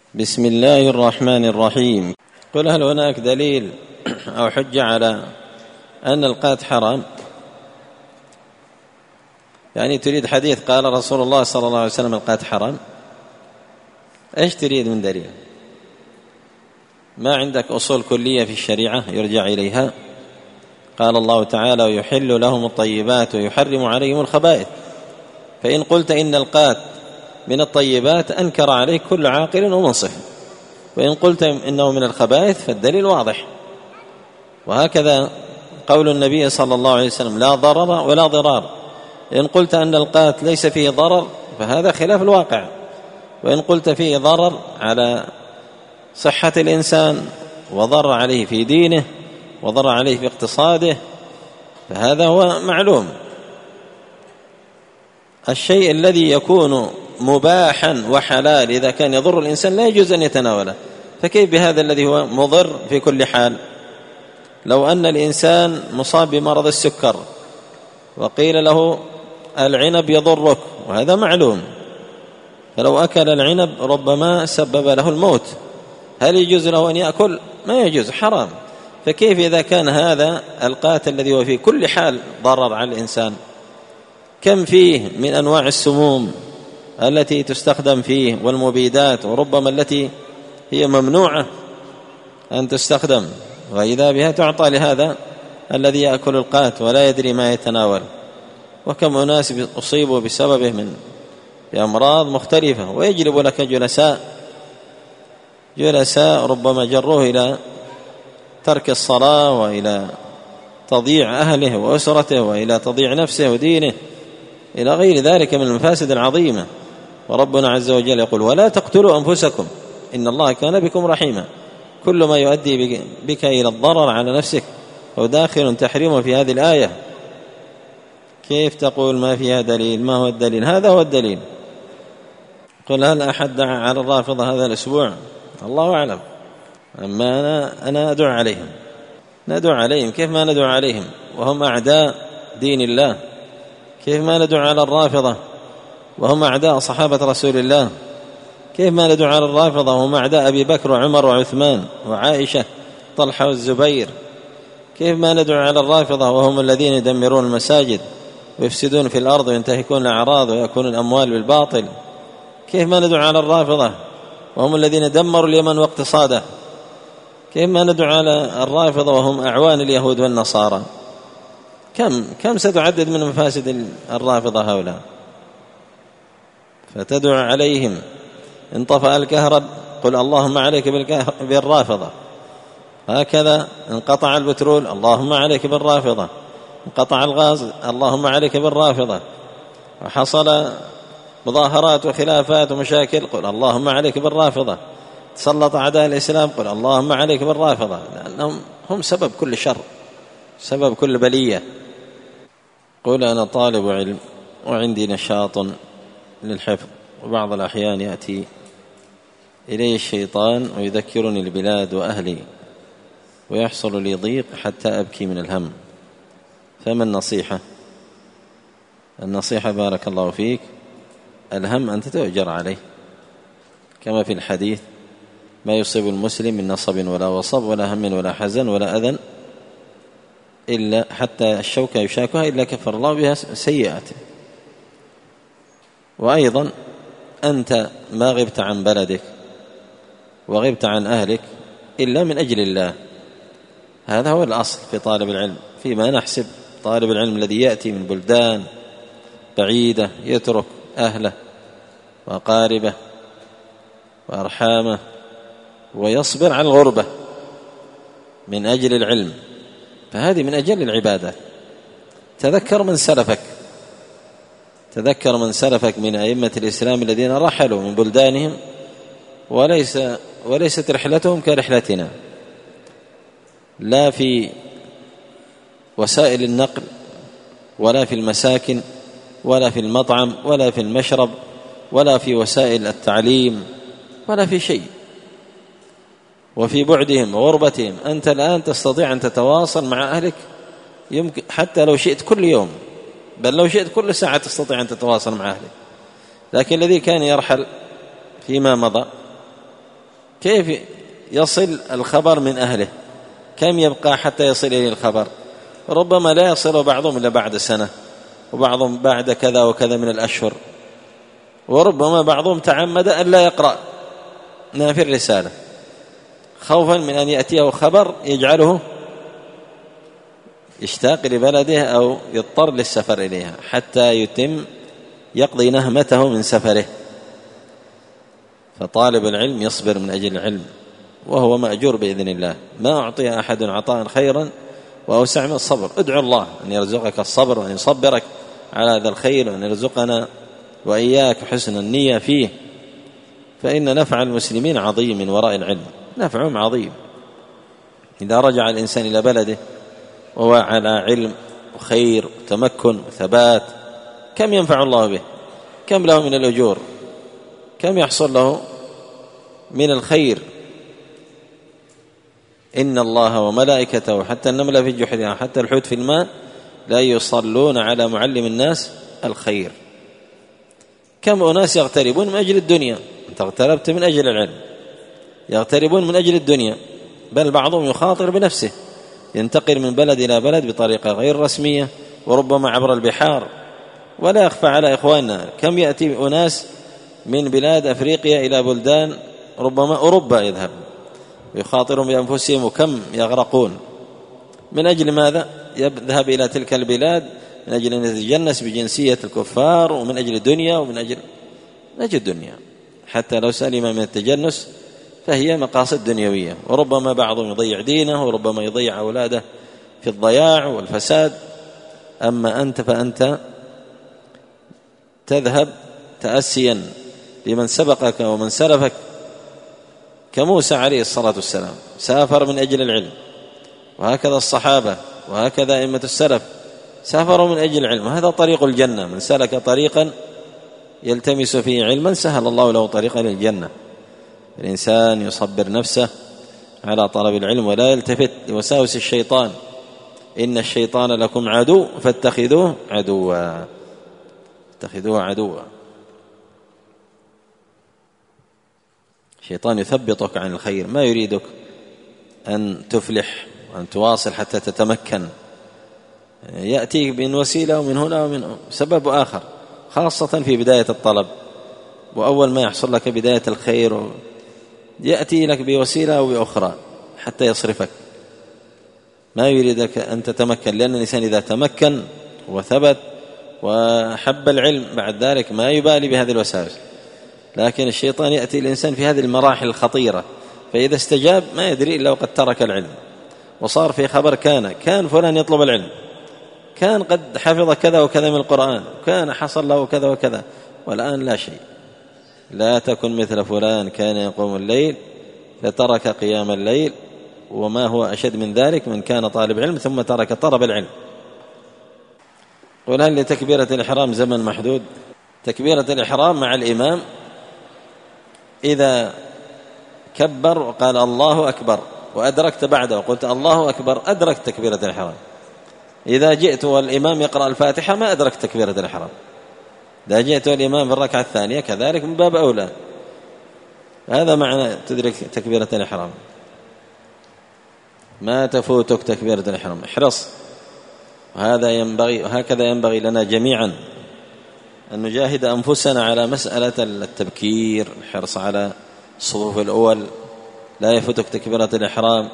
بسم الله الرحمن الرحيم. قل هل هناك دليل أو حجة على أن القات حرام؟ يعني تريد حديث قال رسول الله صلى الله عليه وسلم القات حرام؟ إيش تريد من دليل؟ ما عندك أصول كلية في الشريعة يرجع إليها؟ قال الله تعالى ويحل لهم الطيبات ويحرم عليهم الخبائث، فإن قلت إن القات من الطيبات أنكر عليك كل عاقل ومنصف، وإن قلت إنه من الخبائث فالدليل واضح. وهكذا قول النبي صلى الله عليه وسلم لا ضرر ولا ضرار، إن قلت أن القات ليس فيه ضرر فهذا خلاف الواقع، وإن قلت فيه ضرر على صحة الإنسان وضر عليه في دينه وضر عليه في اقتصاده فهذا هو معلوم. الشيء الذي يكون مباحا وحلال إذا كان يضر الإنسان لا يجوز أن يتناوله، فكيف بهذا الذي هو مضر في كل حال؟ لو أن الإنسان مصاب بمرض السكر وقيل له العنب يضرك وهذا معلوم، فلو أكل العنب ربما سبب له الموت، هل يجوز له أن يأكل؟ ما يجوز، حرام. فكيف إذا كان هذا القات الذي هو في كل حال ضرر على الإنسان؟ كم فيه من أنواع السموم التي تستخدم فيه والمبيدات، وربما التي هي ممنوعة أن تستخدم، وإذا بها تعطى لهذا الذي يأكل القات ولا يدري ما يتناول. وكم أناس أصيبوا بسببه من بأمراض مختلفة، ويجلب لك جلساء ربما جروه إلى ترك الصلاة وإلى تضييع أهله وأسرته وإلى تضييع نفسه ودينه إلى غير ذلك من المفاسد العظيمة. وربنا عز وجل يقول ولا تقتلوا أنفسكم إن الله كان بكم رحيما. كل ما يؤدي بك إلى الضرر على نفسك هو داخل تحريمه في هذه الآية. كيف تقول ما فيها دليل؟ ما هو الدليل؟ هذا هو الدليل. قل هل أحد دعا على الرافضة هذا الأسبوع؟ الله أعلم. أما أنا أدعو عليهم، ندعو عليهم. كيف ما ندعو عليهم وهم أعداء دين الله؟ كيف ما ندعو على الرافضة وهم أعداء صحابة رسول الله؟ كيف ما ندعو على الرافضة وهم أعداء أبي بكر وعمر وعثمان وعائشة طلحة والزبير؟ كيف ما ندعو على الرافضة وهم الذين يدمرون المساجد ويفسدون في الأرض وينتهكون الأعراض ويأكلون الأموال بالباطل؟ كيف ما ندعو على الرافضة وهم الذين دمروا اليمن واقتصاده؟ كيف ما ندعو على الرافضة وهم أعوان اليهود والنصارى؟ كم ستعدد من مفاسد الرافضة هؤلاء؟ فتدعو عليهم. إن طفأ الكهرب قل اللهم عليك بالرافضة. هكذا انقطع البترول اللهم عليك بالرافضة. انقطع الغاز اللهم عليك بالرافضة. وحصل مظاهرات وخلافات ومشاكل قل اللهم عليك بالرافضة. تسلط أعداء الإسلام قل اللهم عليك بالرافضة، لأنهم هم سبب كل شر، سبب كل بلية. قل أنا طالب علم وعندي نشاط للحفظ، وبعض الأحيان يأتي إلي الشيطان ويذكرني البلاد وأهلي ويحصل لي ضيق حتى أبكي من الهم، فما النصيحة؟ النصيحة بارك الله فيك الهم أنت تؤجر عليه، كما في الحديث ما يصيب المسلم من نصب ولا وصب ولا هم ولا حزن ولا أذى إلا حتى الشوكة يشاكها إلا كفر الله بها سيئاته. وأيضا أنت ما غبت عن بلدك وغبت عن أهلك إلا من أجل الله، هذا هو الأصل في طالب العلم. فيما نحسب طالب العلم الذي يأتي من بلدان بعيدة يترك أهله وأقاربه وأرحامه ويصبر على الغربة من أجل العلم، فهذه من أجل العبادة. تذكر من سلفك من أئمة الإسلام الذين رحلوا من بلدانهم وليست رحلتهم كرحلتنا، لا في وسائل النقل ولا في المساكن ولا في المطعم ولا في المشرب ولا في وسائل التعليم ولا في شيء. وفي بعدهم وغربتهم أنت الآن تستطيع أن تتواصل مع أهلك، يمكن حتى لو شئت كل يوم، بل لو شئت كل ساعة تستطيع أن تتواصل مع أهلك. لكن الذي كان يرحل فيما مضى كيف يصل الخبر من أهله؟ كم يبقى حتى يصل إليه الخبر؟ ربما لا يصل بعضهم إلا بعد سنة، وبعضهم بعد كذا وكذا من الأشهر، وربما بعضهم تعمد أن لا يقرأ ما في الرسالة خوفا من أن يأتيه خبر يجعله يشتاق لبلده أو يضطر للسفر إليها حتى يتم يقضي نهمته من سفره. فطالب العلم يصبر من أجل العلم وهو مأجور بإذن الله. ما أعطي أحد عطاء خيرا وأوسع من الصبر. ادعو الله أن يرزقك الصبر وأن يصبرك على هذا الخير، وأن يرزقنا وإياك حسن النية فيه، فإن نفع المسلمين عظيم من وراء العلم، نفعهم عظيم. إذا رجع الإنسان إلى بلده وهو على علم وخير وتمكن وثبات، كم ينفع الله به؟ كم له من الأجور؟ كم يحصل له من الخير؟ إن الله وملائكته حتى النملة في جحرها حتى الحوت في الماء لا يصلون على معلم الناس الخير. كم أناس يغتربون من أجل الدنيا، أنت اغتربت من أجل العلم، يغتربون من أجل الدنيا، بل بعضهم يخاطر بنفسه، ينتقل من بلد إلى بلد بطريقة غير رسمية وربما عبر البحار. ولا يخفى على إخواننا كم يأتي أناس من بلاد أفريقيا إلى بلدان ربما أوروبا يذهب ويخاطرون بأنفسهم، وكم يغرقون. من أجل ماذا؟ يذهب إلى تلك البلاد من أجل أن يتجنس بجنسية الكفار، ومن أجل الدنيا، ومن أجل الدنيا. حتى لو سلم من التجنس فهي مقاصد دنيوية، وربما بعضهم يضيع دينه وربما يضيع أولاده في الضياع والفساد. أما أنت فأنت تذهب تأسيا لمن سبقك ومن سلفك، كموسى عليه الصلاة والسلام سافر من أجل العلم، وهكذا الصحابة وهكذا أئمة السلف سافروا من أجل العلم. وهذا طريق الجنة، من سلك طريقا يلتمس فيه علما سهل الله له طريقا للجنة. الإنسان يصبر نفسه على طلب العلم ولا يلتفت لوساوس الشيطان. إن الشيطان لكم عدو فاتخذوه عدوا، اتخذوه عدوا. الشيطان يثبطك عن الخير، ما يريدك أن تفلح وأن تواصل حتى تتمكن، يأتيك من وسيلة ومن هنا ومن سبب آخر، خاصة في بداية الطلب وأول ما يحصل لك بداية الخير يأتي لك بوسيلة أو بأخرى حتى يصرفك، ما يريدك أن تتمكن. لأن الإنسان إذا تمكن وثبت وحب العلم بعد ذلك ما يبالي بهذه الوساوس. لكن الشيطان يأتي الإنسان في هذه المراحل الخطيرة، فإذا استجاب ما يدري إلا وقد ترك العلم، وصار في خبر كان فلان يطلب العلم، كان قد حفظ كذا وكذا من القرآن، كان حصل له كذا وكذا، والآن لا شيء. لا تكن مثل فلان كان يقوم الليل فترك قيام الليل، وما هو أشد من ذلك من كان طالب علم ثم ترك طلب العلم. قل هل لتكبيرة الإحرام زمن محدود؟ تكبيرة الإحرام مع الإمام إذا كبر وقال الله أكبر وأدركت بعده وقلت الله أكبر أدركت تكبيرة الإحرام. إذا جئت والإمام يقرأ الفاتحة ما أدركت تكبيرة الإحرام. إذا جئت والإمام في الركعة الثانية كذلك من باب أولى. هذا معنى تدرك تكبيرة الإحرام، ما تفوتك تكبيرة الإحرام، احرص. وهكذا ينبغي لنا جميعا أن نجاهد أنفسنا على مسألة التبكير، الحرص على الصفوف الأول، لا يفوتك تكبيرة الإحرام.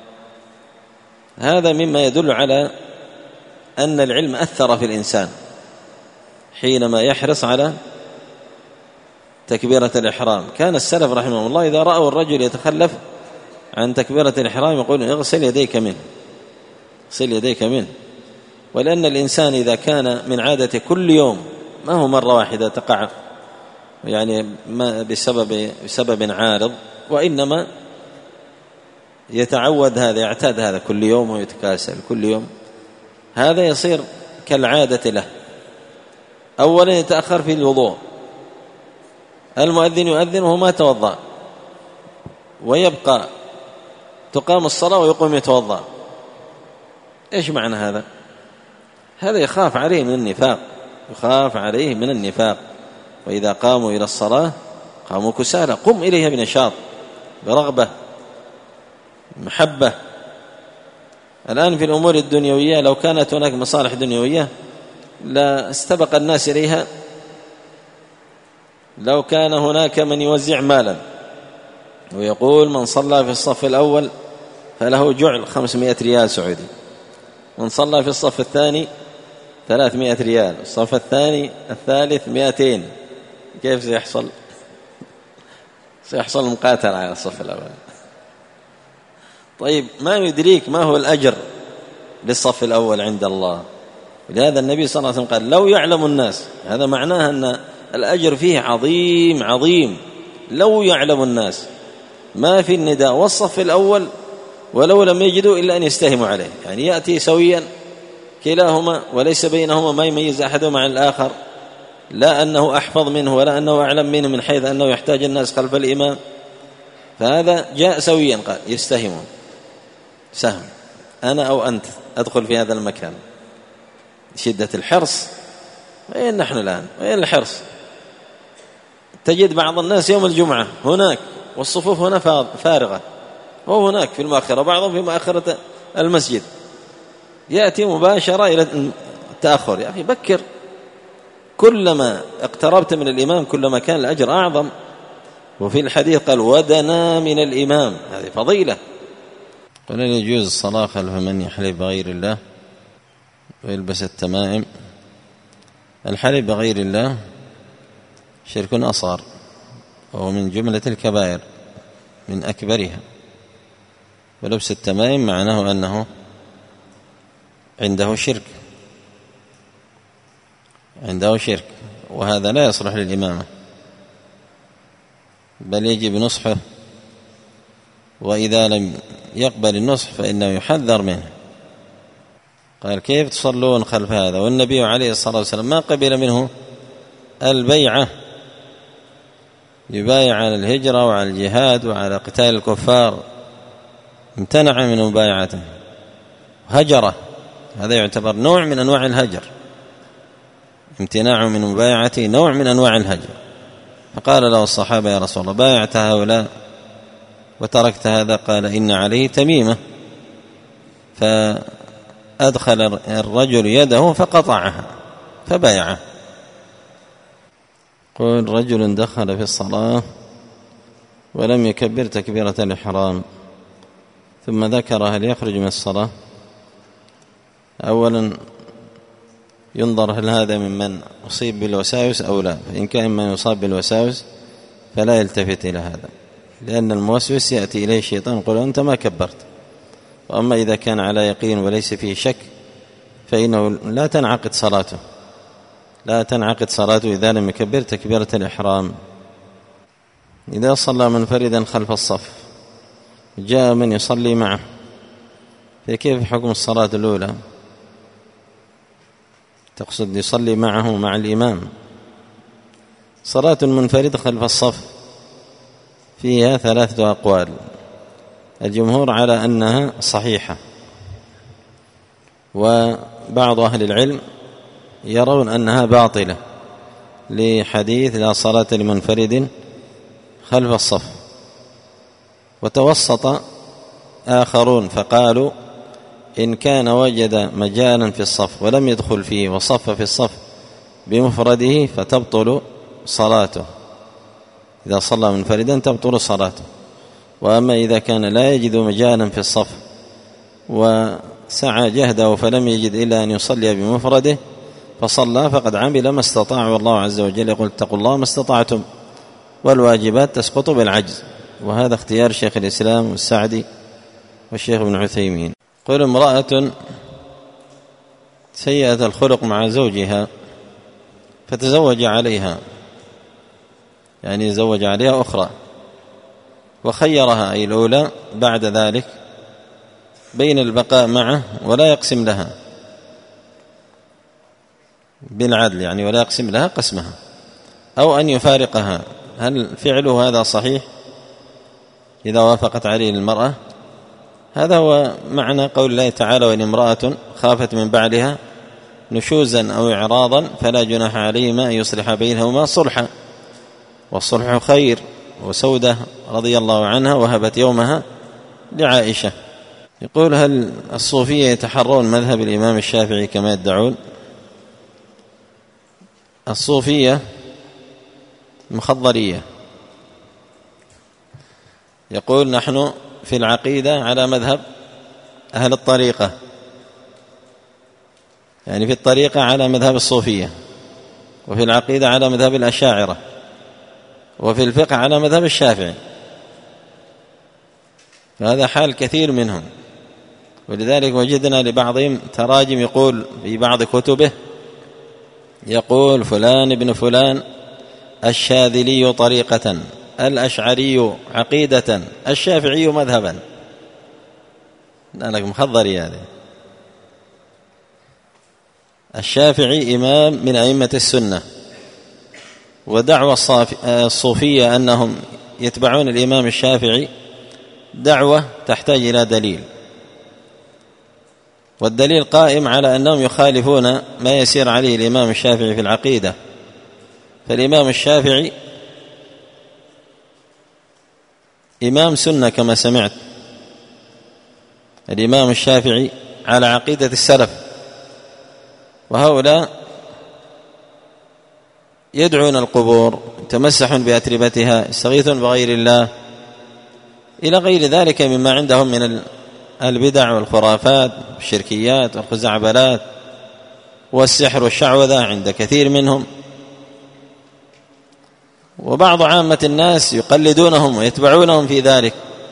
هذا مما يدل على أن العلم أثر في الإنسان حينما يحرص على تكبيرة الإحرام. كان السلف رحمه الله إذا رأوا الرجل يتخلف عن تكبيرة الإحرام يقولون اغسل يديك منه، اغسل يديك منه. ولأن الإنسان إذا كان من عادة كل يوم، ما هو مرة واحدة تقع يعني ما بسبب عارض، وإنما يتعود هذا، يعتاد هذا كل يوم ويتكاسل كل يوم، هذا يصير كالعادة له. أولا يتأخر في الوضوء، المؤذن يؤذن وهو ما توضأ، ويبقى تقام الصلاة ويقوم يتوضأ. إيش معنى هذا؟ هذا يخاف عليه من النفاق، يخاف عليه من النفاق. وإذا قاموا إلى الصلاة قاموا كسالى. قم إليها بنشاط، برغبة محبة. الآن في الأمور الدنيوية لو كانت هناك مصالح دنيوية لا استبق الناس إليها. لو كان هناك من يوزع مالا ويقول من صلى في الصف الأول فله جعل 500 ريال سعودي، من صلى في الصف الثاني 300 ريال، الصف الثاني الثالث 200، كيف سيحصل؟ سيحصل مقاتل على الصف الأول. طيب ما يدريك ما هو الأجر للصف الأول عند الله؟ ولهذا النبي صلى الله عليه وسلم قال لو يعلم الناس، هذا معناه أن الأجر فيه عظيم عظيم. لو يعلم الناس ما في النداء والصف الأول ولو لم يجدوا إلا أن يستهموا عليه، يعني يأتي سويا كلاهما وليس بينهما ما يميز أحدهما عن الآخر، لا أنه أحفظ منه ولا أنه أعلم منه من حيث أنه يحتاج الناس خلف الإمام، فهذا جاء سويا قال يستهمون سهم، أنا أو أنت أدخل في هذا المكان. شدة الحرص، وين نحن الآن؟ وين الحرص؟ تجد بعض الناس يوم الجمعة هناك والصفوف هنا فارغة، هو هناك في المؤخرة، بعضهم في مؤخرة المسجد، يأتي مباشرة إلى التأخر. يا أخي بكر، كلما اقتربت من الإمام كلما كان الأجر أعظم. وفي الحديث قال ودنا من الإمام، هذه فضيلة. قال يجوز الصلاة خلف من يحلف بغير الله ويلبس التمائم. الحلف بغير الله شرك أصغر، وهو من جملة الكبائر من أكبرها، ولبس التمائم معناه أنه عنده شرك، وهذا لا يصلح للإمامة، بل يجب نصحه، وإذا لم يقبل النصح فإنه يحذر منه. قال كيف تصلون خلف هذا؟ والنبي عليه الصلاة والسلام ما قبل منه البيعة، يبايع على الهجرة وعلى الجهاد وعلى قتال الكفار، امتنع من مبايعته، هجره، هذا يعتبر نوع من أنواع الهجر، امتناع من مبايعته نوع من أنواع الهجر. فقال له الصحابة يا رسول الله بايعت هؤلاء وتركت هذا؟ قال إن عليه تميمة، فأدخل الرجل يده فقطعها فبايعه. قل رجل دخل في الصلاة ولم يكبر تكبيرة الإحرام ثم ذكر هل يخرج من الصلاة؟ أولا ينظر هل هذا ممن أصيب بالوساوس أو لا، فإن كان من يصاب بالوساوس فلا يلتفت إلى هذا، لأن الموسوس يأتي إليه الشيطان يقول أنت ما كبرت. وأما إذا كان على يقين وليس فيه شك فإنه لا تنعقد صلاته إذا لم يكبر تكبيرة الإحرام. إذا صلى منفردا خلف الصف جاء من يصلي معه، فكيف حكم الصلاة الأولى؟ تقصد يصلي معه مع الإمام. صلاة المنفرد خلف الصف فيها 3 أقوال، الجمهور على أنها صحيحة، وبعض أهل العلم يرون أنها باطلة لحديث لا صلاة لمنفرد خلف الصف. وتوسط آخرون فقالوا إن كان وجد مجالا في الصف ولم يدخل فيه وصف في الصف بمفرده فتبطل صلاته، إذا صلى منفردا تبطل صلاته. وأما إذا كان لا يجد مجالا في الصف وسعى جهده فلم يجد إلا أن يصلي بمفرده فصلى فقد عمل ما استطاع، والله عز وجل يقول اتقوا الله ما استطعتم، والواجبات تسقط بالعجز. وهذا اختيار شيخ الإسلام والسعدي والشيخ ابن عثيمين. قل امرأة سيئة الخلق مع زوجها فتزوج عليها، يعني زوج عليها أخرى، وخيرها أي الأولى بعد ذلك بين البقاء معه ولا يقسم لها بالعدل، يعني ولا يقسم لها قسمها، أو أن يفارقها. هل فعله هذا صحيح إذا وافقت عليه المرأة؟ هذا هو معنى قول الله تعالى وإن امرأة خافت من بعلها نشوزا أو إعراضا فلا جناح عليهما أن يصلح بينهما صلحا، والصلح خير وسودة رضي الله عنها وهبت يومها لعائشة. يقول: هل الصوفية يتحرون مذهب الإمام الشافعي كما يدعون؟ الصوفية مخضرية، يقول: نحن في العقيدة على مذهب أهل الطريقة، يعني في الطريقة على مذهب الصوفية، وفي العقيدة على مذهب الأشاعرة، وفي الفقه على مذهب الشافعي. فهذا حال كثير منهم، ولذلك وجدنا لبعضهم تراجم يقول في بعض كتبه، يقول: فلان ابن فلان الشاذلي طريقة، الأشعري عقيدة، الشافعي مذهبا. أنا مخضري هذا. الشافعي إمام من أئمة السنة، ودعوة الصوفية أنهم يتبعون الإمام الشافعي دعوة تحتاج إلى دليل، والدليل قائم على أنهم يخالفون ما يسير عليه الإمام الشافعي في العقيدة. فالإمام الشافعي إمام سنة كما سمعت، الإمام الشافعي على عقيدة السلف، وهؤلاء يدعون القبور، يتمسحون بأتربتها، يستغيثون بغير الله، إلى غير ذلك مما عندهم من البدع والخرافات والشركيات والخزعبلات والسحر والشعوذة عند كثير منهم. وبعض عامة الناس يقلدونهم ويتبعونهم في ذلك،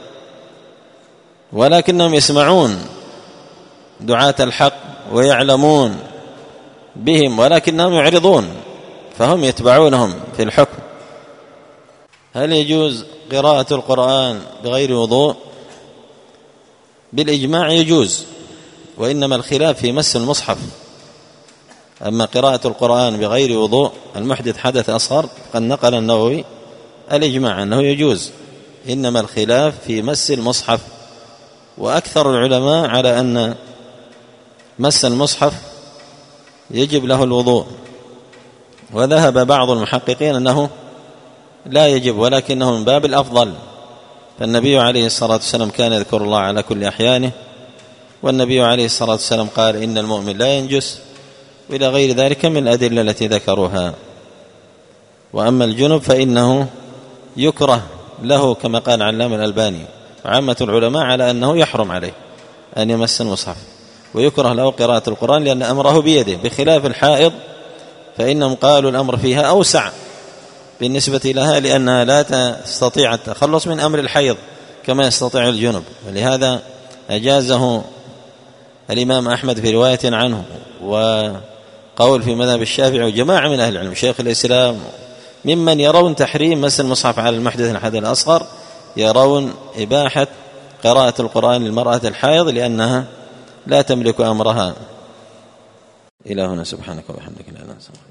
ولكنهم يسمعون دعاة الحق ويعلمون بهم، ولكنهم يعرضون، فهم يتبعونهم في الحكم. هل يجوز قراءة القرآن بغير وضوء؟ بالإجماع يجوز، وإنما الخلاف في مس المصحف. أما قراءة القرآن بغير وضوء المحدث حدث أصغر، قد نقل النووي الإجماع أنه يجوز، إنما الخلاف في مس المصحف. وأكثر العلماء على أن مس المصحف يجب له الوضوء، وذهب بعض المحققين أنه لا يجب، ولكنه من باب الأفضل. فالنبي عليه الصلاة والسلام كان يذكر الله على كل أحيانه، والنبي عليه الصلاة والسلام قال: إن المؤمن لا ينجس، وإلى غير ذلك من الأدلة التي ذكروها. وأما الجنب فإنه يكره له كما قال علامة الألباني وعامة العلماء على أنه يحرم عليه أن يمس المصحف، ويكره له قراءة القرآن لأن أمره بيده، بخلاف الحائض فإنهم قالوا الأمر فيها أوسع بالنسبة لها، لأنها لا تستطيع التخلص من أمر الحيض كما يستطيع الجنب، ولهذا أجازه الإمام أحمد في رواية عنه، وقول في مذهب الشافعي وجماعة من أهل العلم، شيخ الإسلام، ممن يرون تحريم مس المصحف على المحدث الحدث الأصغر، يرون إباحة قراءة القرآن للمرأة الحائض لأنها لا تملك أمرها. إلى هنا، سبحانك وبحمدك لا إله إلا أنت.